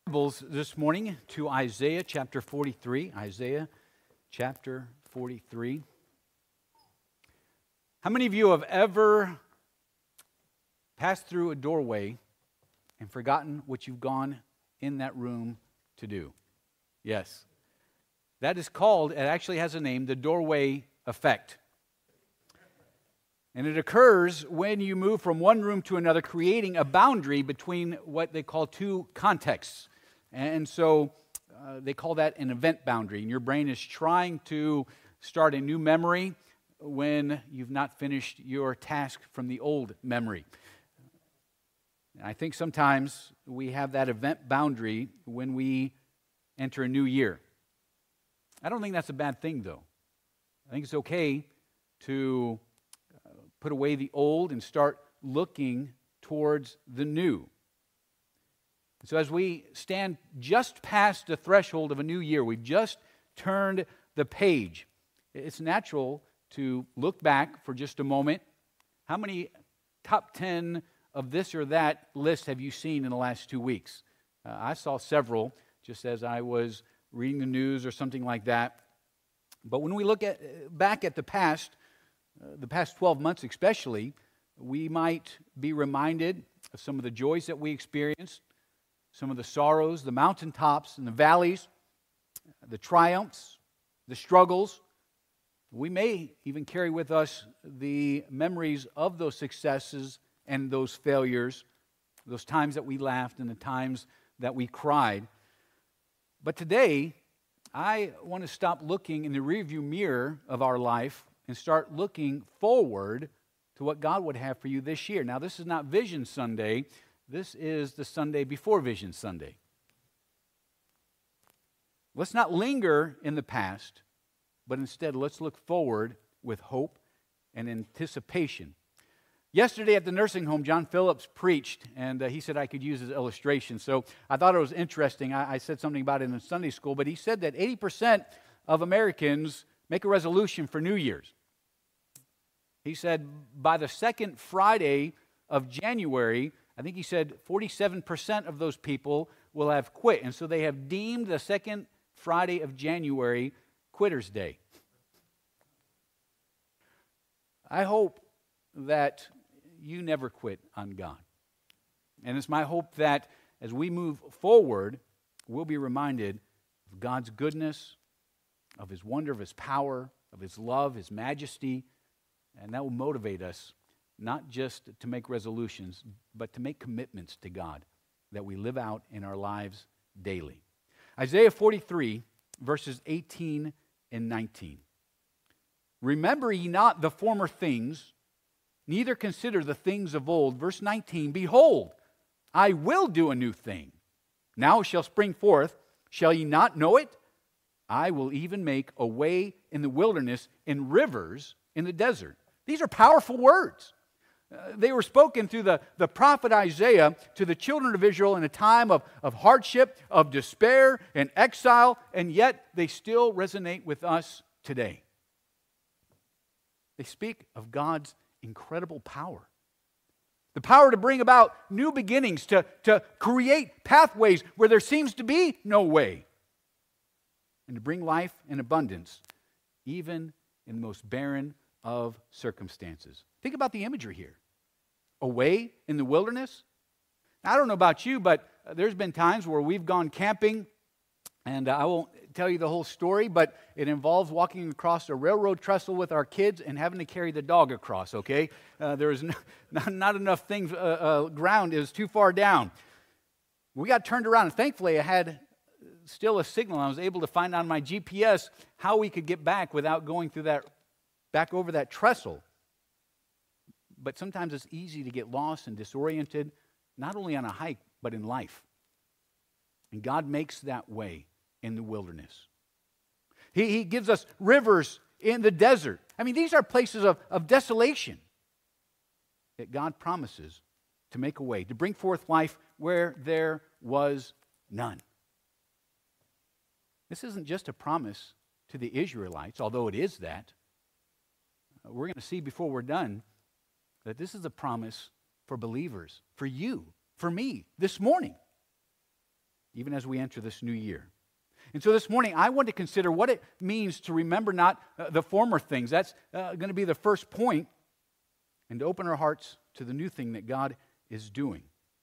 Bibles this morning to Isaiah chapter 43. Isaiah chapter 43. How many of you have ever passed through a doorway and forgotten what you've gone in that room to do? Yes. That is called, it actually has a name, the doorway effect. And it occurs when you move from one room to another, creating a boundary between what they call two contexts. And so they call that an event boundary. And your brain is trying to start a new memory when you've not finished your task from the old memory. And I think sometimes we have that event boundary when we enter a new year. I don't think that's a bad thing, though. I think it's okay to put away the old and start looking towards the new. So as we stand just past the threshold of a new year, we've just turned the page. It's natural to look back for just a moment. How many top 10 of this or that list have you seen in the last 2 weeks? I saw several just as I was reading the news or something like that. But when we look back at the past 12 months especially, we might be reminded of some of the joys that we experienced, some of the sorrows, the mountaintops and the valleys, the triumphs, the struggles. We may even carry with us the memories of those successes and those failures, those times that we laughed and the times that we cried. But today, I want to stop looking in the rearview mirror of our life and start looking forward to what God would have for you this year. Now, this is not Vision Sunday. This is the Sunday before Vision Sunday. Let's not linger in the past, but instead let's look forward with hope and anticipation. Yesterday at the nursing home, John Phillips preached, and he said I could use his illustration. So I thought it was interesting. I said something about it in Sunday school, but he said that 80% of Americans make a resolution for New Year's. He said by the second Friday of January, I think he said 47% of those people will have quit. And so they have deemed the second Friday of January Quitter's Day. I hope that you never quit on God. And it's my hope that as we move forward, we'll be reminded of God's goodness, of His wonder, of His power, of His love, His majesty, and that will motivate us not just to make resolutions, but to make commitments to God that we live out in our lives daily. Isaiah 43, verses 18 and 19. Remember ye not the former things, neither consider the things of old. Verse 19, behold, I will do a new thing. Now it shall spring forth. Shall ye not know it? I will even make a way in the wilderness and rivers in the desert. These are powerful words. They were spoken through the prophet Isaiah to the children of Israel in a time of hardship, of despair, and exile, and yet they still resonate with us today. They speak of God's incredible power. The power to bring about new beginnings, to create pathways where there seems to be no way, and to bring life in abundance, even in the most barren of circumstances. Think about the imagery here. Away in the wilderness. Now, I don't know about you, but there's been times where we've gone camping, and I won't tell you the whole story, but it involves walking across a railroad trestle with our kids and having to carry the dog across, okay? There was not enough things, ground is too far down. We got turned around, and thankfully I had still a signal. I was able to find on my GPS how we could get back without going through back over that trestle. But sometimes it's easy to get lost and disoriented, not only on a hike, but in life. And God makes that way in the wilderness. He gives us rivers in the desert. I mean, these are places of desolation that God promises to make a way, to bring forth life where there was none. This isn't just a promise to the Israelites, although it is that. We're going to see before we're done that this is a promise for believers, for you, for me, this morning. even as we enter this new year. And so this morning, I want to consider what it means to remember not the former things. That's going to be the first point, and to open our hearts to the new thing that God is doing.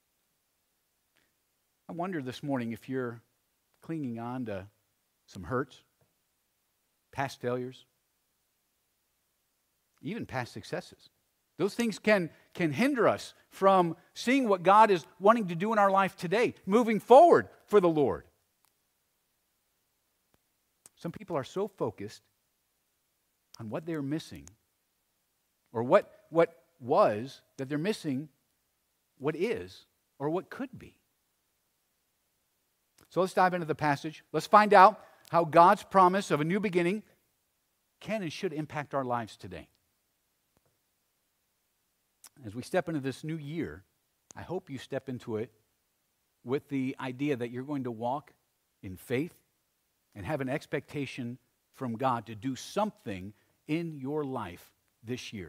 I wonder this morning if you're clinging on to some hurts, past failures, even past successes. Those things can hinder us from seeing what God is wanting to do in our life today, moving forward for the Lord. Some people are so focused on what they're missing, or what was, that they're missing what is, or what could be. So let's dive into the passage. Let's find out how God's promise of a new beginning can and should impact our lives today. As we step into this new year, I hope you step into it with the idea that you're going to walk in faith and have an expectation from God to do something in your life this year.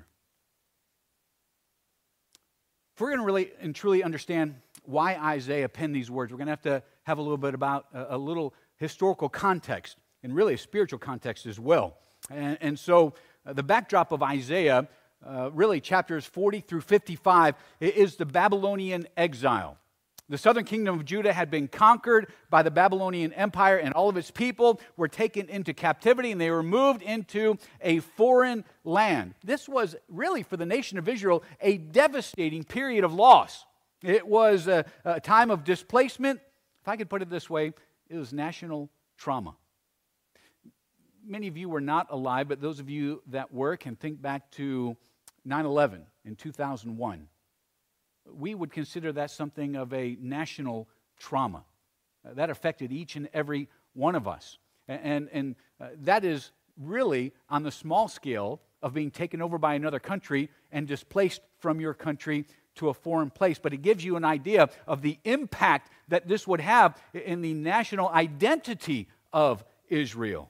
If we're going to really and truly understand why Isaiah penned these words, we're going to have a little bit about a little historical context, and really a spiritual context as well. And so the backdrop of Isaiah, really chapters 40 through 55, is the Babylonian exile. The southern kingdom of Judah had been conquered by the Babylonian Empire, and all of its people were taken into captivity, and they were moved into a foreign land. This was really, for the nation of Israel, a devastating period of loss. It was a time of displacement. If I could put it this way, it was national trauma. Many of you were not alive, but those of you that were can think back to 9/11 in 2001. We would consider that something of a national trauma. That affected each and every one of us. And that is really on the small scale of being taken over by another country and displaced from your country to a foreign place. But it gives you an idea of the impact that this would have in the national identity of Israel.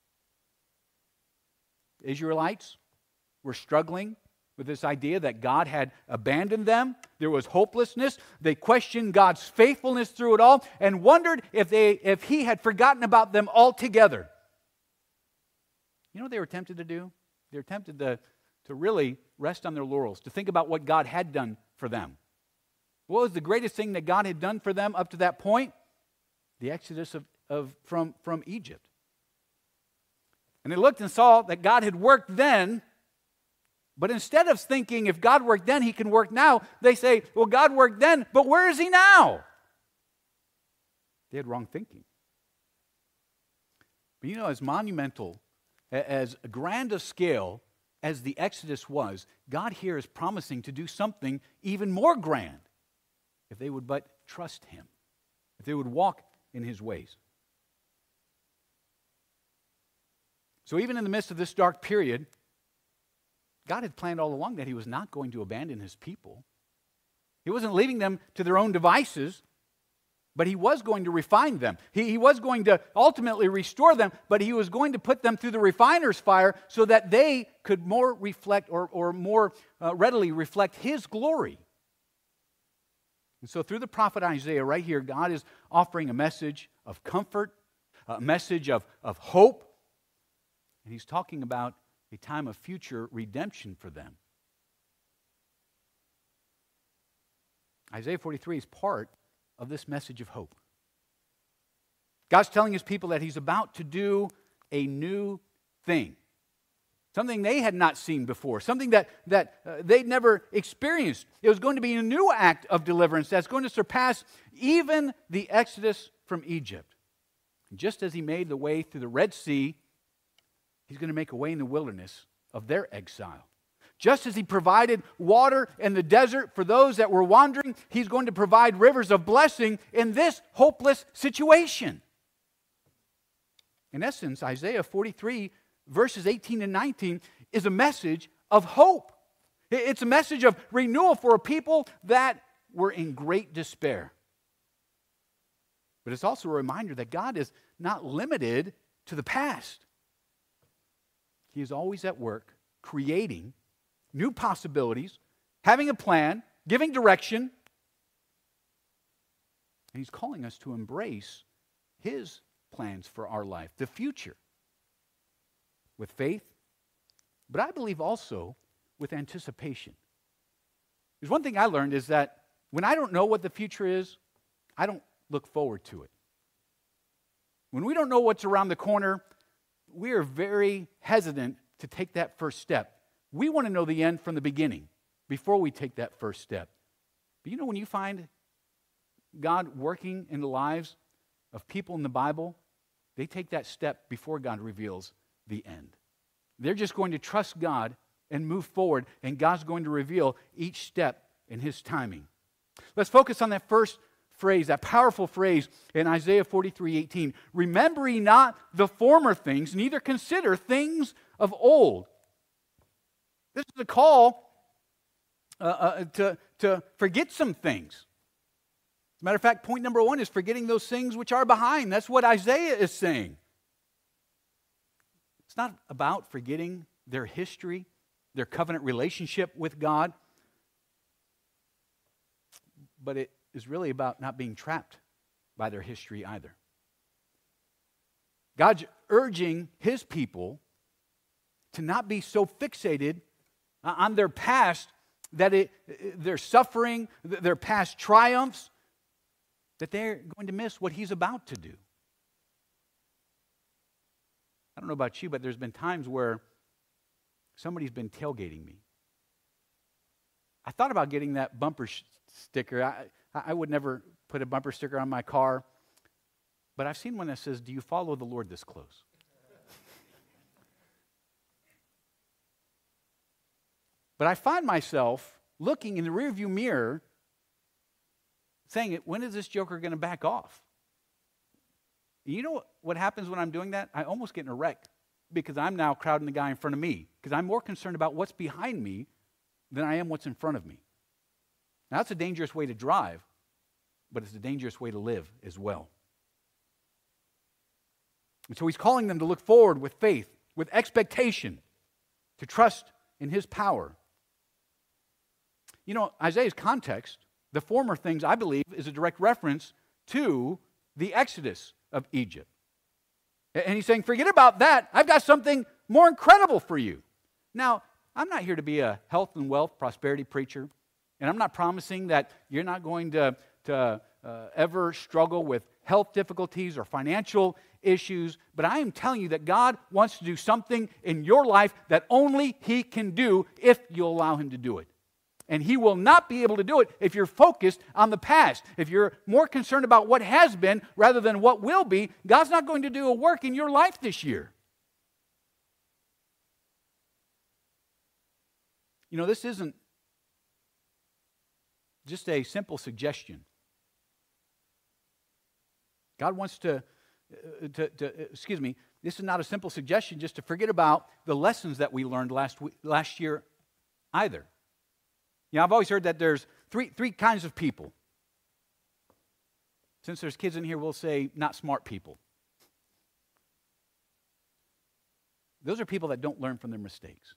The Israelites were struggling with this idea that God had abandoned them. There was hopelessness. They questioned God's faithfulness through it all and wondered if He had forgotten about them altogether. You know what they were tempted to do? They were tempted to really rest on their laurels, to think about what God had done for them. What was the greatest thing that God had done for them up to that point? The exodus from Egypt. And they looked and saw that God had worked then. But instead of thinking, if God worked then, He can work now, they say, well, God worked then, but where is He now? They had wrong thinking. But you know, as monumental, as grand a scale as the Exodus was, God here is promising to do something even more grand if they would but trust Him, if they would walk in His ways. So even in the midst of this dark period, God had planned all along that He was not going to abandon His people. He wasn't leaving them to their own devices, but He was going to refine them. He was going to ultimately restore them, but He was going to put them through the refiner's fire so that they could more reflect or more readily reflect His glory. And so through the prophet Isaiah right here, God is offering a message of comfort, a message of hope, and He's talking about a time of future redemption for them. Isaiah 43 is part of this message of hope. God's telling His people that He's about to do a new thing. Something they had not seen before. Something that they'd never experienced. It was going to be a new act of deliverance that's going to surpass even the exodus from Egypt. And just as He made the way through the Red Sea, He's going to make a way in the wilderness of their exile. Just as He provided water in the desert for those that were wandering, He's going to provide rivers of blessing in this hopeless situation. In essence, Isaiah 43, verses 18 and 19, is a message of hope. It's a message of renewal for a people that were in great despair. But it's also a reminder that God is not limited to the past. He is always at work, creating new possibilities, having a plan, giving direction. And He's calling us to embrace His plans for our life, the future, with faith, but I believe also with anticipation. There's one thing I learned is that when I don't know what the future is, I don't look forward to it. When we don't know what's around the corner, we are very hesitant to take that first step. We want to know the end from the beginning before we take that first step. But when you find God working in the lives of people in the Bible, they take that step before God reveals the end. They're just going to trust God and move forward, and God's going to reveal each step in His timing. Let's focus on that first phrase, that powerful phrase in Isaiah 43:18. Remember ye not the former things, neither consider things of old. This is a call to forget some things. As a matter of fact, point number 1 is forgetting those things which are behind. That's what Isaiah is saying. It's not about forgetting their history, their covenant relationship with God, but it is really about not being trapped by their history either. God's urging His people to not be so fixated on their past that their suffering, their past triumphs, that they're going to miss what He's about to do. I don't know about you, but there's been times where somebody's been tailgating me. I thought about getting that bumper sticker. I would never put a bumper sticker on my car, but I've seen one that says, "Do you follow the Lord this close?" But I find myself looking in the rearview mirror saying, when is this joker going to back off? You know what happens when I'm doing that? I almost get in a wreck because I'm now crowding the guy in front of me because I'm more concerned about what's behind me than I am what's in front of me. Now, that's a dangerous way to drive, but it's a dangerous way to live as well. And so He's calling them to look forward with faith, with expectation, to trust in His power. Isaiah's context, the former things, I believe, is a direct reference to the Exodus of Egypt. And He's saying, forget about that. I've got something more incredible for you. Now, I'm not here to be a health and wealth prosperity preacher, and I'm not promising that you're not going to ever struggle with health difficulties or financial issues, but I am telling you that God wants to do something in your life that only He can do if you'll allow Him to do it. And He will not be able to do it if you're focused on the past. If you're more concerned about what has been rather than what will be, God's not going to do a work in your life this year. This isn't just a simple suggestion. God wants this is not a simple suggestion just to forget about the lessons that we learned last year either. I've always heard that there's three kinds of people. Since there's kids in here, we'll say not smart people. Those are people that don't learn from their mistakes.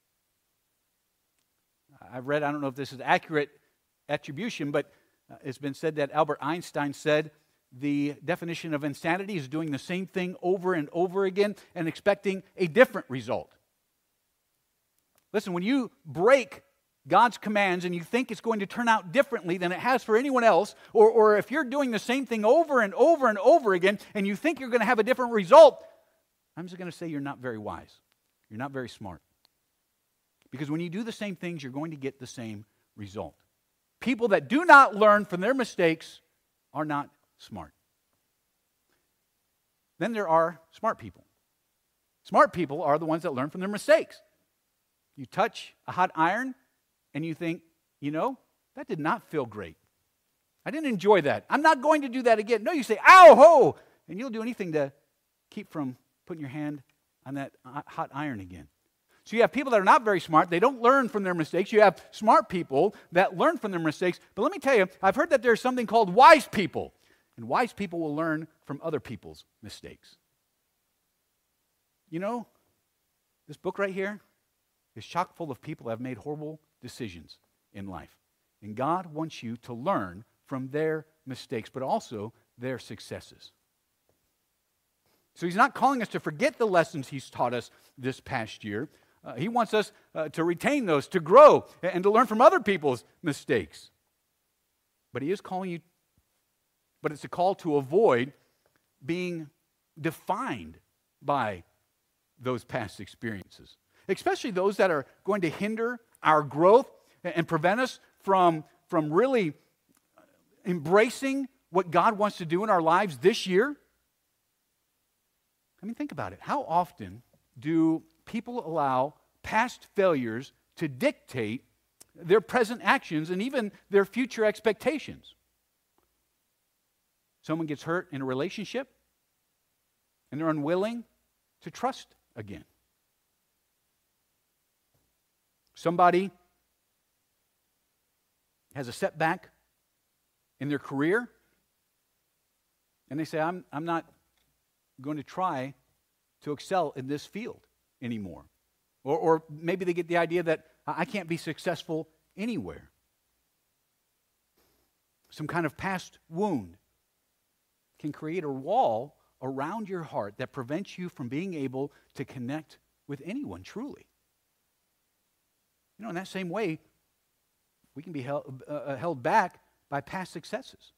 I've read, I don't know if this is accurate attribution, but it's been said that Albert Einstein said the definition of insanity is doing the same thing over and over again and expecting a different result. Listen, when you break God's commands and you think it's going to turn out differently than it has for anyone else, or if you're doing the same thing over and over and over again and you think you're going to have a different result, I'm just going to say you're not very wise. You're not very smart. Because when you do the same things, you're going to get the same result. People that do not learn from their mistakes are not smart. Then there are smart people. Smart people are the ones that learn from their mistakes. You touch a hot iron and you think, that did not feel great. I didn't enjoy that. I'm not going to do that again. No, you say, ow, ho, and you'll do anything to keep from putting your hand on that hot iron again. So you have people that are not very smart. They don't learn from their mistakes. You have smart people that learn from their mistakes. But let me tell you, I've heard that there's something called wise people. And wise people will learn from other people's mistakes. This book right here is chock full of people that have made horrible decisions in life. And God wants you to learn from their mistakes, but also their successes. So he's not calling us to forget the lessons he's taught us this past year. He wants us to retain those, to grow, and to learn from other people's mistakes. But he is calling you, but it's a call to avoid being defined by those past experiences, especially those that are going to hinder our growth and prevent us from really embracing what God wants to do in our lives this year. I mean, think about it. How often do people allow past failures to dictate their present actions and even their future expectations? Someone gets hurt in a relationship and they're unwilling to trust again. Somebody has a setback in their career and they say, I'm not going to try to excel in this field anymore. Or maybe they get the idea that I can't be successful anywhere. Some kind of past wound can create a wall around your heart that prevents you from being able to connect with anyone truly. You know, in that same way, we can be held back by past successes.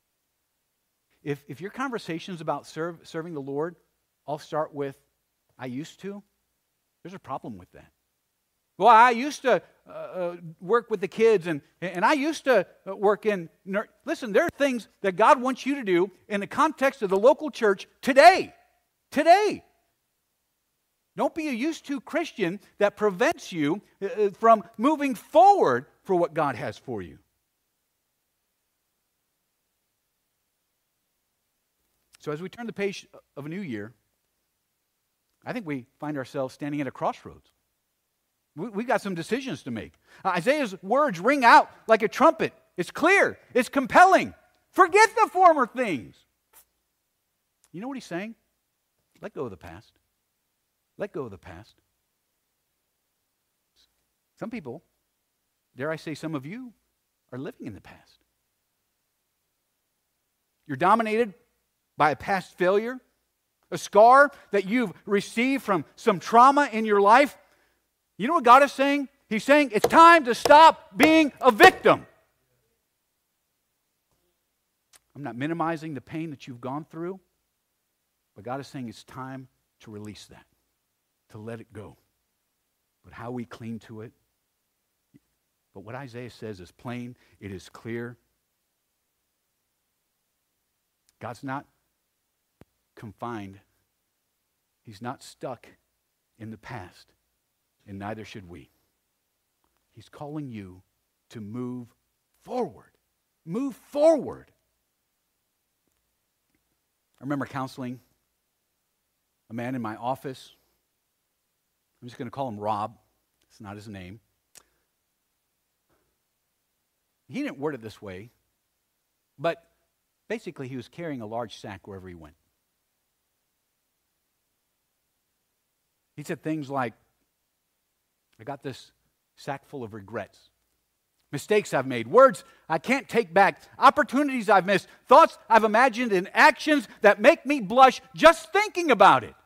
If your conversations about serving the Lord all start with, I used to, there's a problem with that. Well, I used to work with the kids, and I used to work in... Listen, there are things that God wants you to do in the context of the local church today. Today. Don't be a used to Christian that prevents you from moving forward for what God has for you. So as we turn the page of a new year, I think we find ourselves standing at a crossroads. We've got some decisions to make. Isaiah's words ring out like a trumpet. It's clear. It's compelling. Forget the former things. You know what he's saying? Let go of the past. Let go of the past. Some people, dare I say some of you, are living in the past. You're dominated by a past failure, a scar that you've received from some trauma in your life. You know what God is saying? He's saying it's time to stop being a victim. I'm not minimizing the pain that you've gone through, but God is saying it's time to release that, to let it go. But how we cling to it. But what Isaiah says is plain, it is clear. God's not confined. He's not stuck in the past, and neither should we. He's calling you to move forward. Move forward. I remember counseling a man in my office. I'm just going to call him Rob. It's not his name. He didn't word it this way, but basically he was carrying a large sack wherever he went. He said things like, I got this sack full of regrets, mistakes I've made, words I can't take back, opportunities I've missed, thoughts I've imagined, and actions that make me blush just thinking about it.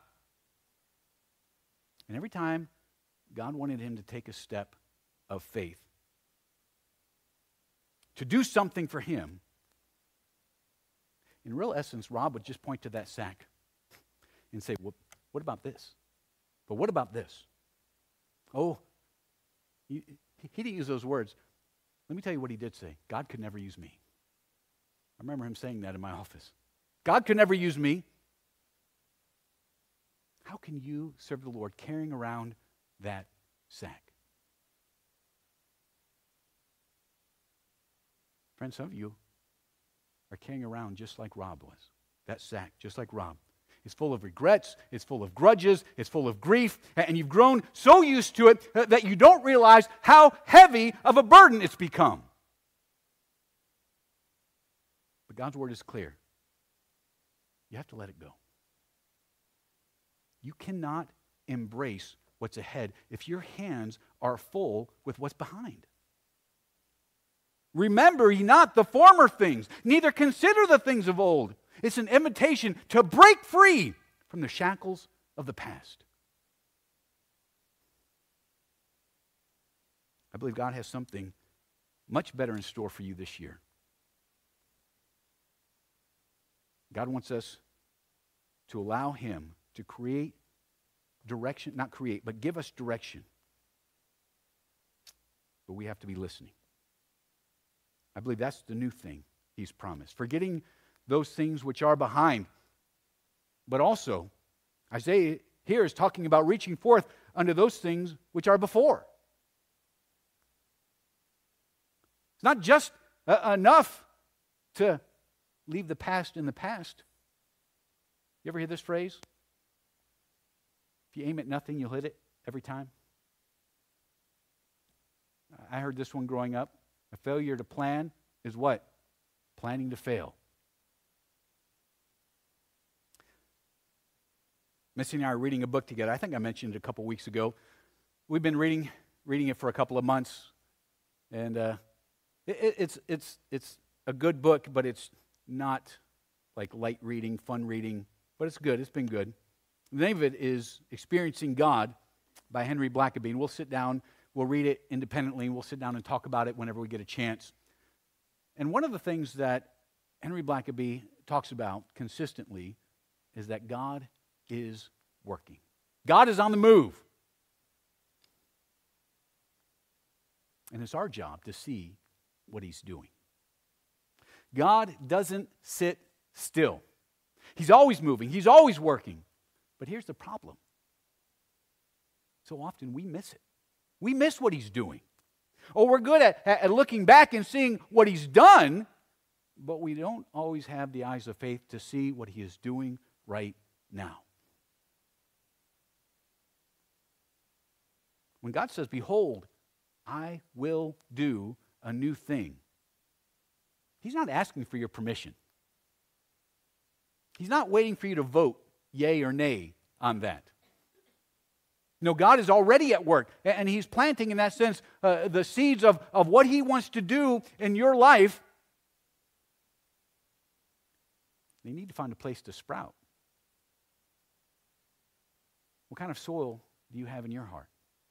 And every time God wanted him to take a step of faith, to do something for him, in real essence, Rob would just point to that sack and say, well, what about this? But what about this? Oh, he didn't use those words. Let me tell you what he did say. God could never use me. I remember him saying that in my office. God could never use me. How can you serve the Lord carrying around that sack? Friends, some of you are carrying around just like Rob was. That sack, just like Rob. It's full of regrets, it's full of grudges, it's full of grief, and you've grown so used to it that you don't realize how heavy of a burden it's become. But God's word is clear. You have to let it go. You cannot embrace what's ahead if your hands are full with what's behind. Remember ye not the former things, neither consider the things of old. It's an invitation to break free from the shackles of the past. I believe God has something much better in store for you this year. God wants us to allow Him to create direction, not create, but give us direction. But we have to be listening. I believe that's the new thing He's promised. Forgetting those things which are behind. But also, Isaiah here is talking about reaching forth unto those things which are before. It's not just enough to leave the past in the past. You ever hear this phrase? If you aim at nothing, you'll hit it every time. I heard this one growing up. A failure to plan is what? Planning to fail. Missy and I are reading a book together. I think I mentioned it a couple weeks ago. We've been reading it for a couple of months. And it's a good book, but it's not like light reading, fun reading. But it's good. It's been good. The name of it is Experiencing God by Henry Blackaby. And we'll sit down, we'll read it independently, and we'll sit down and talk about it whenever we get a chance. And one of the things that Henry Blackaby talks about consistently is that God is working. God is on the move. And it's our job to see what He's doing. God doesn't sit still. He's always moving. He's always working. But here's the problem. So often we miss it. We miss what He's doing. Oh, we're good at looking back and seeing what He's done, but we don't always have the eyes of faith to see what He is doing right now. When God says, behold, I will do a new thing, He's not asking for your permission. He's not waiting for you to vote yay or nay on that. No, God is already at work, and He's planting, in that sense, the seeds of what He wants to do in your life. You need to find a place to sprout. What kind of soil do you have in your heart?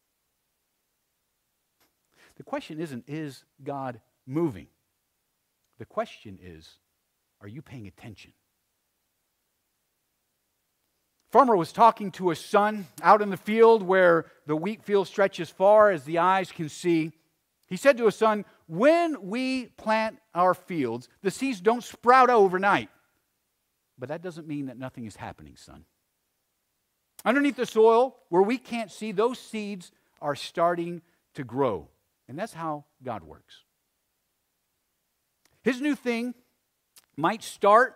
The question isn't, is God moving? The question is, are you paying attention? Farmer was talking to his son out in the field where the wheat field stretches far as the eyes can see. He said to his son, when we plant our fields, the seeds don't sprout overnight. But that doesn't mean that nothing is happening, son. Underneath the soil, where we can't see, those seeds are starting to grow. And that's how God works. His new thing might start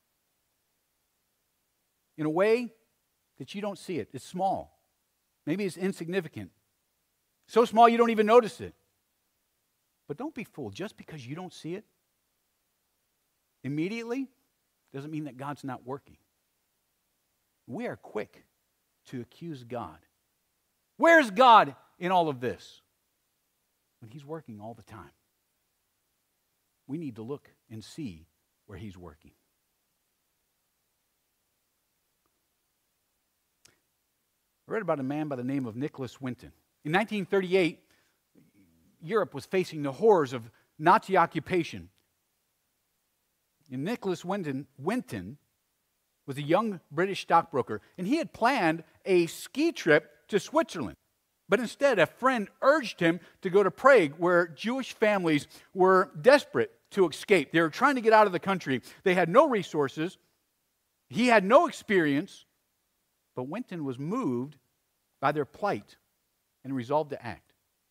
in a way that you don't see it. It's small. Maybe it's insignificant. So small you don't even notice it. But don't be fooled. Just because you don't see it immediately doesn't mean that God's not working. We are quick to accuse God. Where's God in all of this? When He's working all the time. We need to look and see where He's working. I read about a man by the name of Nicholas Winton. In 1938, Europe was facing the horrors of Nazi occupation. And Nicholas Winton was a young British stockbroker, and he had planned a ski trip to Switzerland. But instead, a friend urged him to go to Prague, where Jewish families were desperate to escape. They were trying to get out of the country. They had no resources. He had no experience. But Winton was moved by their plight and resolved to act.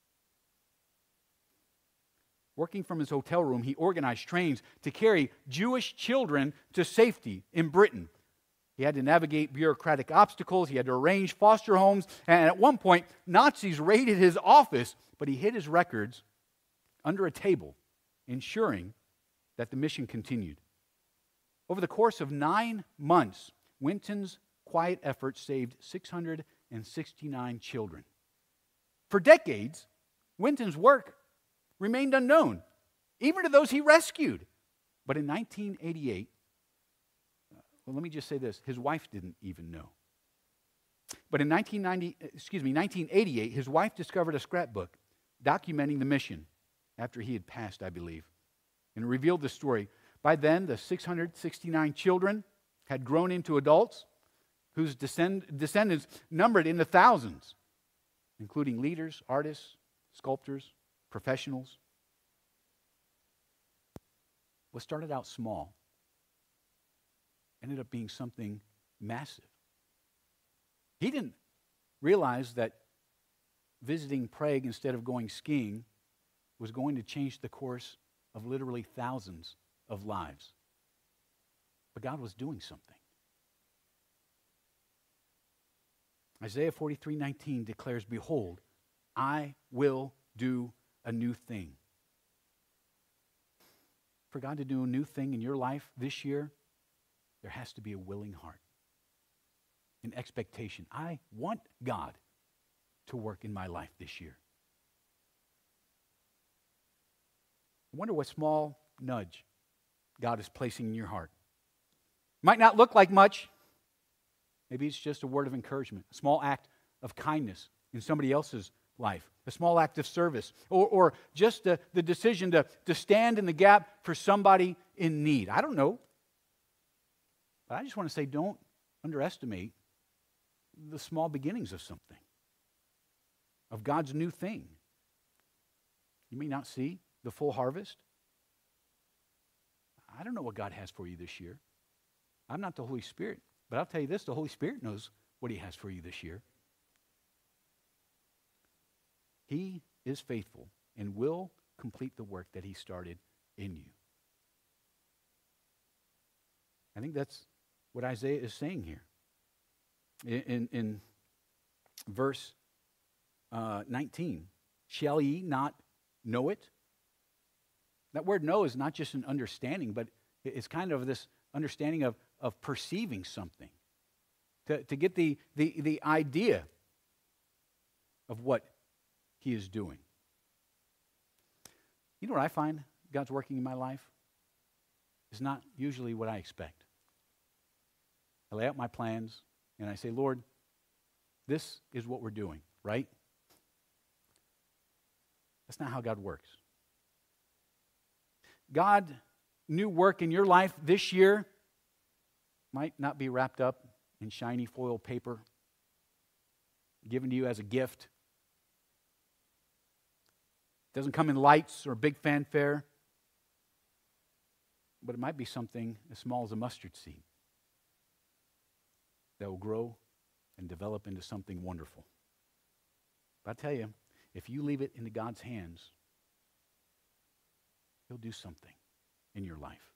Working from his hotel room, he organized trains to carry Jewish children to safety in Britain. He had to navigate bureaucratic obstacles. He had to arrange foster homes. And at one point, Nazis raided his office, but he hid his records under a table, ensuring that the mission continued. Over the course of 9 months, Winton's quiet efforts saved 669 children. For decades, Winton's work remained unknown. even to those he rescued. But in 1988, well, let me just say this, his wife didn't even know. But in 1988, his wife discovered a scrapbook documenting the mission after he had passed, I believe. And it revealed the story. By then, the 669 children had grown into adults whose descendants numbered in the thousands, including leaders, artists, sculptors, professionals. What started out small ended up being something massive. He didn't realize that visiting Prague instead of going skiing was going to change the course of literally thousands of lives. But God was doing something. Isaiah 43:19 declares, "Behold, I will do a new thing." For God to do a new thing in your life this year, there has to be a willing heart, an expectation. I want God to work in my life this year. I wonder what small nudge God is placing in your heart. Might not look like much. Maybe it's just a word of encouragement, a small act of kindness in somebody else's life, a small act of service, or just the decision to stand in the gap for somebody in need. I don't know. But I just want to say, don't underestimate the small beginnings of something, of God's new thing. You may not see the full harvest. I don't know what God has for you this year. I'm not the Holy Spirit, but I'll tell you this, the Holy Spirit knows what He has for you this year. He is faithful and will complete the work that He started in you. I think that's what Isaiah is saying here. In verse 19, shall ye not know it? That word know is not just an understanding, but it's kind of this understanding of perceiving something. To get the idea of what He is doing. You know what I find God's working in my life? Is not usually what I expect. I lay out my plans and I say, Lord, this is what we're doing, right? That's not how God works. God, new work in your life this year might not be wrapped up in shiny foil paper, given to you as a gift. It doesn't come in lights or big fanfare, but it might be something as small as a mustard seed that will grow and develop into something wonderful. But I tell you, if you leave it into God's hands, He'll do something in your life.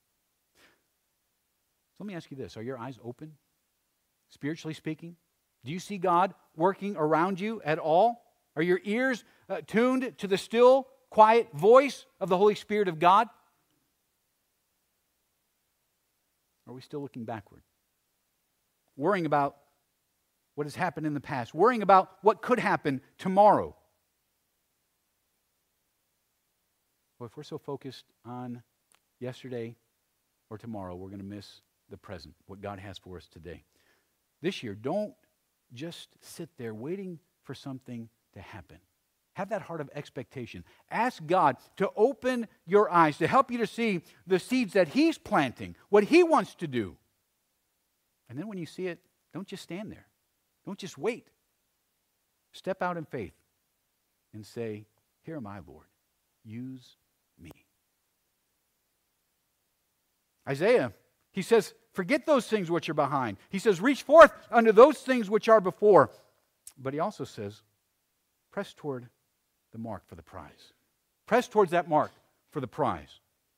So let me ask you this. Are your eyes open, spiritually speaking? Do you see God working around you at all? Are your ears tuned to the still, quiet voice of the Holy Spirit of God? Or are we still looking backward? Worrying about what has happened in the past. Worrying about what could happen tomorrow. Well, if we're so focused on yesterday or tomorrow, we're going to miss the present, what God has for us today. This year, don't just sit there waiting for something to happen. Have that heart of expectation. Ask God to open your eyes, to help you to see the seeds that He's planting, what He wants to do. And then when you see it, don't just stand there. Don't just wait. Step out in faith and say, here am I, Lord. Use me. Isaiah, he says, forget those things which are behind. He says, reach forth unto those things which are before. But he also says, press toward the mark for the prize. Press towards that mark for the prize.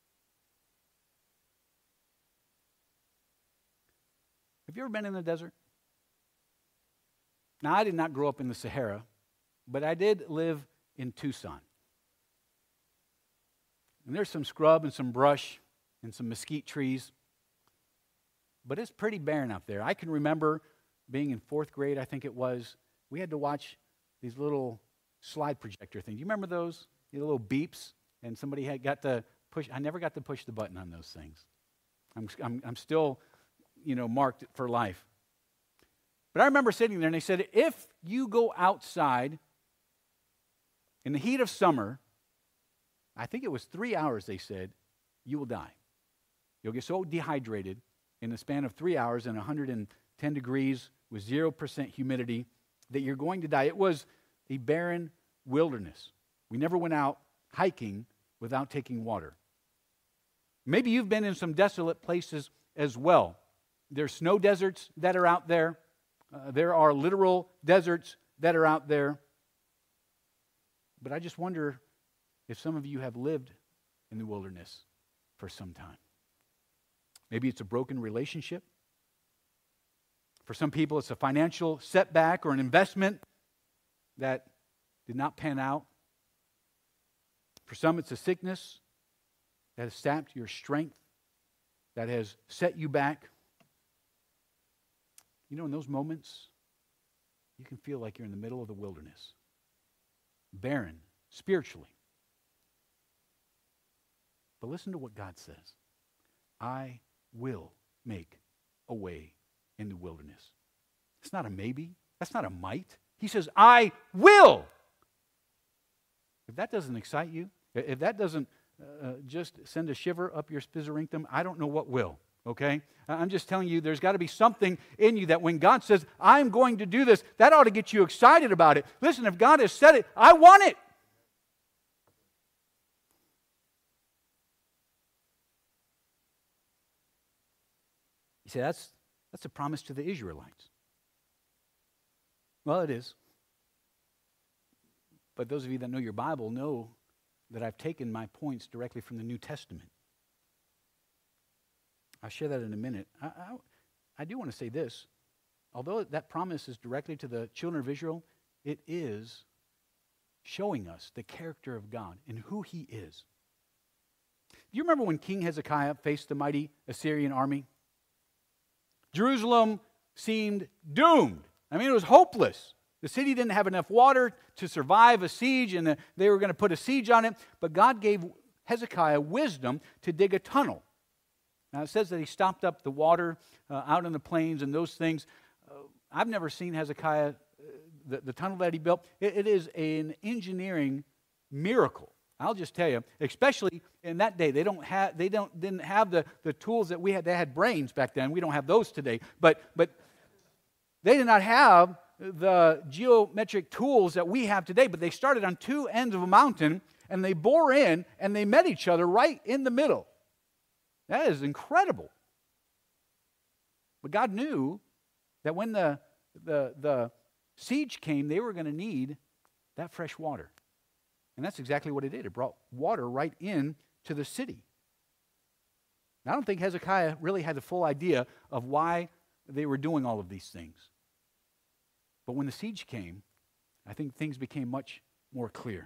Have you ever been in the desert? Now, I did not grow up in the Sahara, but I did live in Tucson. And there's some scrub and some brush and some mesquite trees. But it's pretty barren out there. I can remember being in 4th grade, I think it was. We had to watch these little slide projector things. You remember those? The little beeps and somebody had got to push. I never got to push the button on those things. I'm still, marked for life. But I remember sitting there, and they said, if you go outside in the heat of summer, I think it was 3 hours, they said, you will die. You'll get so dehydrated in the span of 3 hours and 110 degrees with 0% humidity that you're going to die. It was a barren wilderness. We never went out hiking without taking water. Maybe you've been in some desolate places as well. There's snow deserts that are out there. There are literal deserts that are out there. But I just wonder if some of you have lived in the wilderness for some time. Maybe it's a broken relationship. For some people, it's a financial setback or an investment that did not pan out. For some, it's a sickness that has sapped your strength, that has set you back. In those moments, you can feel like you're in the middle of the wilderness, barren spiritually. But listen to what God says. I will make a way in the wilderness. It's not a maybe. That's not a might. He says, I will. If that doesn't excite you, if that doesn't just send a shiver up your spizzerinctum, I don't know what will, okay? I'm just telling you, there's got to be something in you that when God says, I'm going to do this, that ought to get you excited about it. Listen, if God has said it, I want it. You say, that's a promise to the Israelites. Well, it is. But those of you that know your Bible know that I've taken my points directly from the New Testament. I'll share that in a minute. I do want to say this. Although that promise is directly to the children of Israel, it is showing us the character of God and who He is. Do you remember when King Hezekiah faced the mighty Assyrian army? Jerusalem seemed doomed. I mean, it was hopeless. The city didn't have enough water to survive a siege, and they were going to put a siege on it. But God gave Hezekiah wisdom to dig a tunnel. Now, it says that he stopped up the water out on the plains and those things. I've never seen Hezekiah, the tunnel that he built. It is an engineering miracle. I'll just tell you, especially in that day, they didn't have the tools that we had. They had brains back then. We don't have those today. But they did not have the geometric tools that we have today. But they started on two ends of a mountain, and they bore in, and they met each other right in the middle. That is incredible. But God knew that when the siege came, they were going to need that fresh water. And that's exactly what it did. It brought water right in to the city. Now, I don't think Hezekiah really had the full idea of why they were doing all of these things. But when the siege came, I think things became much more clear.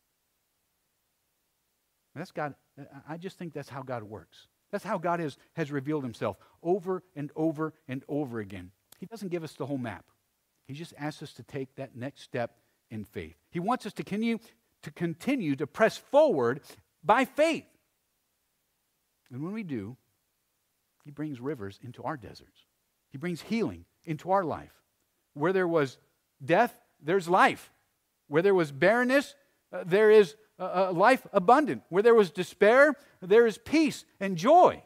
And that's God. I just think that's how God works. That's how God has revealed Himself over and over and over again. He doesn't give us the whole map. He just asks us to take that next step in faith. He wants us to continue to press forward by faith. And when we do, He brings rivers into our deserts. He brings healing into our life. Where there was death, there's life. Where there was barrenness, there is life abundant. Where there was despair, there is peace and joy.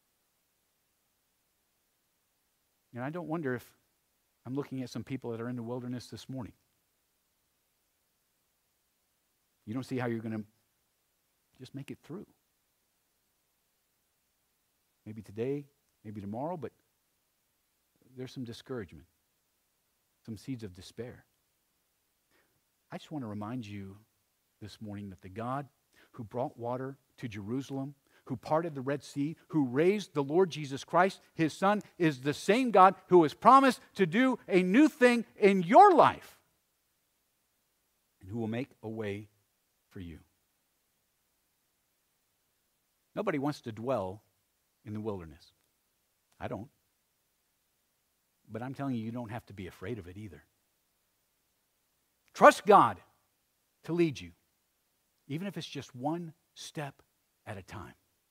And I don't wonder if I'm looking at some people that are in the wilderness this morning. You don't see how you're going to just make it through. Maybe today, maybe tomorrow, but there's some discouragement, some seeds of despair. I just want to remind you this morning that the God who brought water to Jerusalem, who parted the Red Sea, who raised the Lord Jesus Christ, His Son, is the same God who has promised to do a new thing in your life and who will make a way for you. Nobody wants to dwell in the wilderness. I don't. But I'm telling you, you don't have to be afraid of it either. Trust God to lead you, even if it's just one step at a time.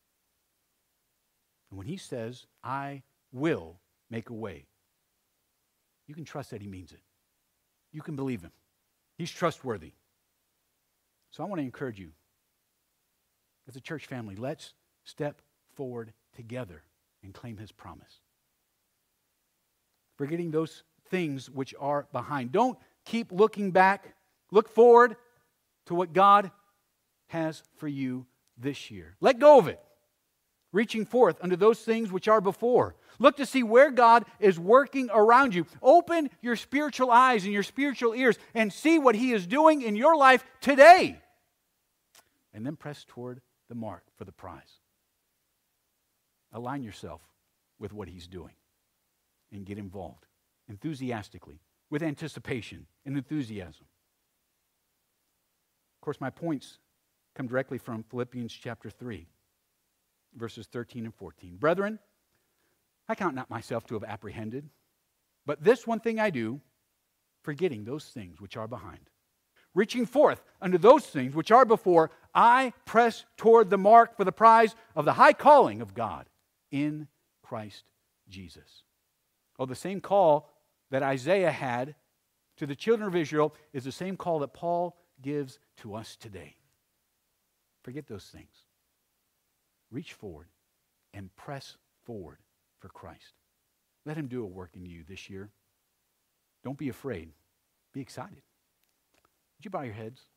And when he says, I will make a way, you can trust that he means it. You can believe him. He's trustworthy. So I want to encourage you, as a church family, let's step forward together and claim his promise. Forgetting those things which are behind. Don't keep looking back. Look forward to what God has for you this year. Let go of it. Reaching forth unto those things which are before. Look to see where God is working around you. Open your spiritual eyes and your spiritual ears and see what he is doing in your life today. And then press toward the mark for the prize. Align yourself with what he's doing and get involved enthusiastically, with anticipation and enthusiasm. Of course, my points come directly from Philippians chapter 3, verses 13 and 14. Brethren, I count not myself to have apprehended, but this one thing I do, forgetting those things which are behind. Reaching forth unto those things which are before, I press toward the mark for the prize of the high calling of God in Christ Jesus. Oh, the same call that Isaiah had to the children of Israel is the same call that Paul gives to us today. Forget those things. Reach forward and press forward for Christ. Let him do a work in you this year. Don't be afraid. Be excited. Would you bow your heads?